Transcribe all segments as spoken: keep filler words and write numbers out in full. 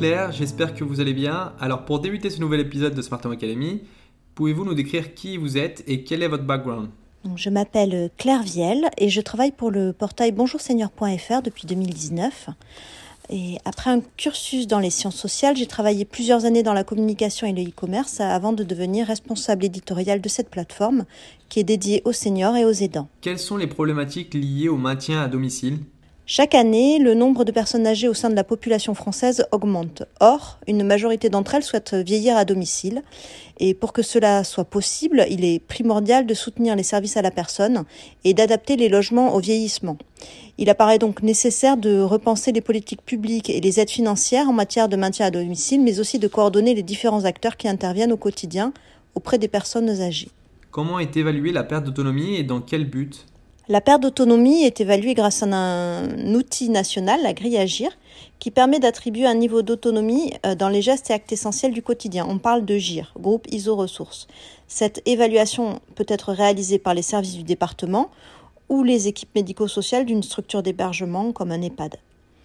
Claire, j'espère que vous allez bien. Alors pour débuter ce nouvel épisode de Smart Home Academy, pouvez-vous nous décrire qui vous êtes et quel est votre background ? Donc, je m'appelle Claire Viel et je travaille pour le portail bonjour senior point f r depuis deux mille dix-neuf. Et après un cursus dans les sciences sociales, j'ai travaillé plusieurs années dans la communication et le e-commerce avant de devenir responsable éditoriale de cette plateforme qui est dédiée aux seniors et aux aidants. Quelles sont les problématiques liées au maintien à domicile ? Chaque année, le nombre de personnes âgées au sein de la population française augmente. Or, une majorité d'entre elles souhaitent vieillir à domicile. Et pour que cela soit possible, il est primordial de soutenir les services à la personne et d'adapter les logements au vieillissement. Il apparaît donc nécessaire de repenser les politiques publiques et les aides financières en matière de maintien à domicile, mais aussi de coordonner les différents acteurs qui interviennent au quotidien auprès des personnes âgées. Comment est évaluée la perte d'autonomie et dans quel but ? La perte d'autonomie est évaluée grâce à un outil national, la grille Agir, qui permet d'attribuer un niveau d'autonomie dans les gestes et actes essentiels du quotidien. On parle de G I R, groupe I S O ressources. Cette évaluation peut être réalisée par les services du département ou les équipes médico-sociales d'une structure d'hébergement comme un EHPAD.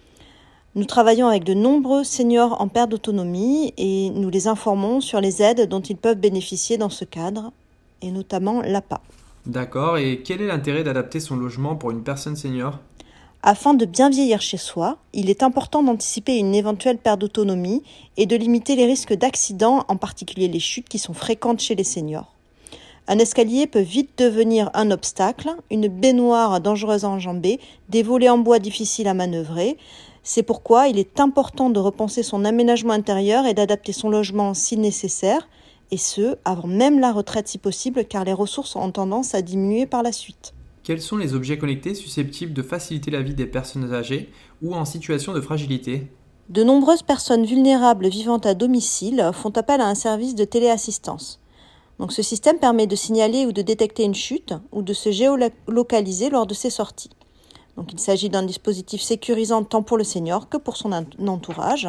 Nous travaillons avec de nombreux seniors en perte d'autonomie et nous les informons sur les aides dont ils peuvent bénéficier dans ce cadre, et notamment l'A P A. D'accord, et quel est l'intérêt d'adapter son logement pour une personne senior ? Afin de bien vieillir chez soi, il est important d'anticiper une éventuelle perte d'autonomie et de limiter les risques d'accidents, en particulier les chutes qui sont fréquentes chez les seniors. Un escalier peut vite devenir un obstacle, une baignoire dangereuse à enjamber, des volets en bois difficiles à manœuvrer. C'est pourquoi il est important de repenser son aménagement intérieur et d'adapter son logement si nécessaire, et ce, avant même la retraite si possible, car les ressources ont tendance à diminuer par la suite. Quels sont les objets connectés susceptibles de faciliter la vie des personnes âgées ou en situation de fragilité ? De nombreuses personnes vulnérables vivant à domicile font appel à un service de téléassistance. Donc, ce système permet de signaler ou de détecter une chute ou de se géolocaliser lors de ses sorties. Donc, il s'agit d'un dispositif sécurisant tant pour le senior que pour son entourage.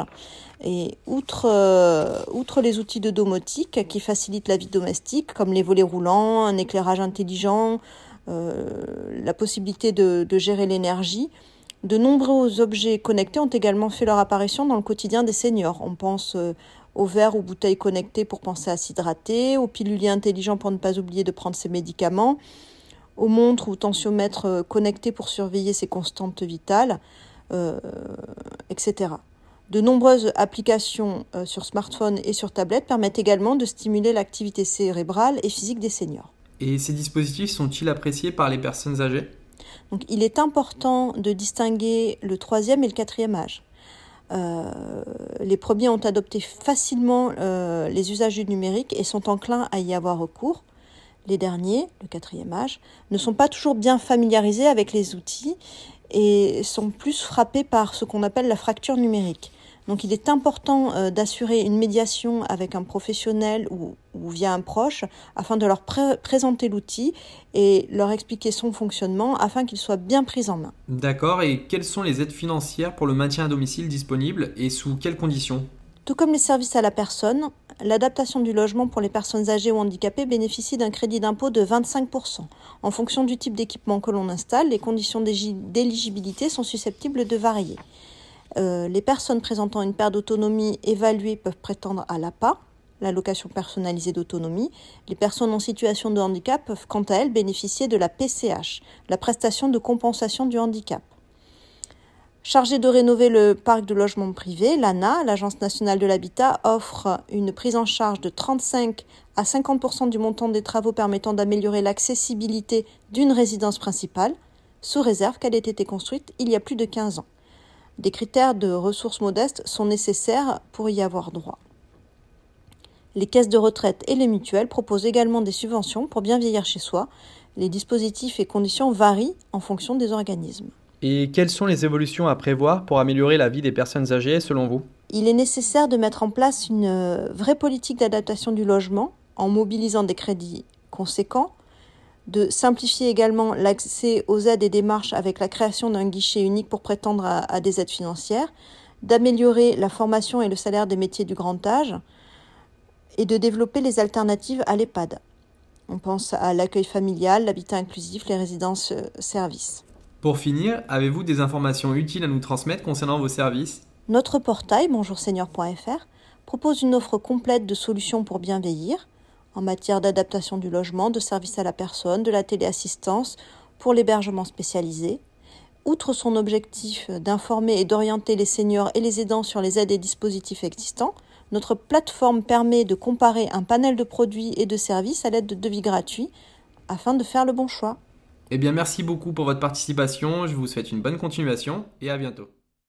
Et outre, euh, outre les outils de domotique qui facilitent la vie domestique, comme les volets roulants, un éclairage intelligent, euh, la possibilité de, de gérer l'énergie, de nombreux objets connectés ont également fait leur apparition dans le quotidien des seniors. On pense euh, aux verres ou bouteilles connectées pour penser à s'hydrater, aux piluliers intelligents pour ne pas oublier de prendre ses médicaments, aux montres ou tensiomètres connectés pour surveiller ses constantes vitales, euh, et cetera. De nombreuses applications euh, sur smartphone et sur tablette permettent également de stimuler l'activité cérébrale et physique des seniors. Et ces dispositifs sont-ils appréciés par les personnes âgées ? Donc, il est important de distinguer le troisième et le quatrième âge. Euh, les premiers ont adopté facilement euh, les usages du numérique et sont enclins à y avoir recours. Les derniers, le quatrième âge, ne sont pas toujours bien familiarisés avec les outils et sont plus frappés par ce qu'on appelle la fracture numérique. Donc il est important euh, d'assurer une médiation avec un professionnel ou, ou via un proche afin de leur pré- présenter l'outil et leur expliquer son fonctionnement afin qu'il soit bien pris en main. D'accord, et quelles sont les aides financières pour le maintien à domicile disponibles et sous quelles conditions ? Tout comme les services à la personne, l'adaptation du logement pour les personnes âgées ou handicapées bénéficie d'un crédit d'impôt de vingt-cinq pour cent. En fonction du type d'équipement que l'on installe, les conditions d'éligibilité sont susceptibles de varier. Euh, les personnes présentant une perte d'autonomie évaluée peuvent prétendre à l'A P A, l'allocation personnalisée d'autonomie. Les personnes en situation de handicap peuvent quant à elles bénéficier de la P C H, la prestation de compensation du handicap. Chargée de rénover le parc de logements privés, l'A N A, l'Agence nationale de l'habitat, offre une prise en charge de trente-cinq à cinquante pour cent du montant des travaux permettant d'améliorer l'accessibilité d'une résidence principale, sous réserve qu'elle ait été construite il y a plus de quinze ans. Des critères de ressources modestes sont nécessaires pour y avoir droit. Les caisses de retraite et les mutuelles proposent également des subventions pour bien vieillir chez soi. Les dispositifs et conditions varient en fonction des organismes. Et quelles sont les évolutions à prévoir pour améliorer la vie des personnes âgées selon vous ? Il est nécessaire de mettre en place une vraie politique d'adaptation du logement en mobilisant des crédits conséquents, de simplifier également l'accès aux aides et démarches avec la création d'un guichet unique pour prétendre à, à des aides financières, d'améliorer la formation et le salaire des métiers du grand âge et de développer les alternatives à l'EHPAD. On pense à l'accueil familial, l'habitat inclusif, les résidences-services. Pour finir, avez-vous des informations utiles à nous transmettre concernant vos services ? Notre portail bonjour senior point f r propose une offre complète de solutions pour bien vieillir en matière d'adaptation du logement, de service à la personne, de la téléassistance pour l'hébergement spécialisé. Outre son objectif d'informer et d'orienter les seniors et les aidants sur les aides et dispositifs existants, notre plateforme permet de comparer un panel de produits et de services à l'aide de devis gratuits afin de faire le bon choix. Eh bien, merci beaucoup pour votre participation. Je vous souhaite une bonne continuation et à bientôt.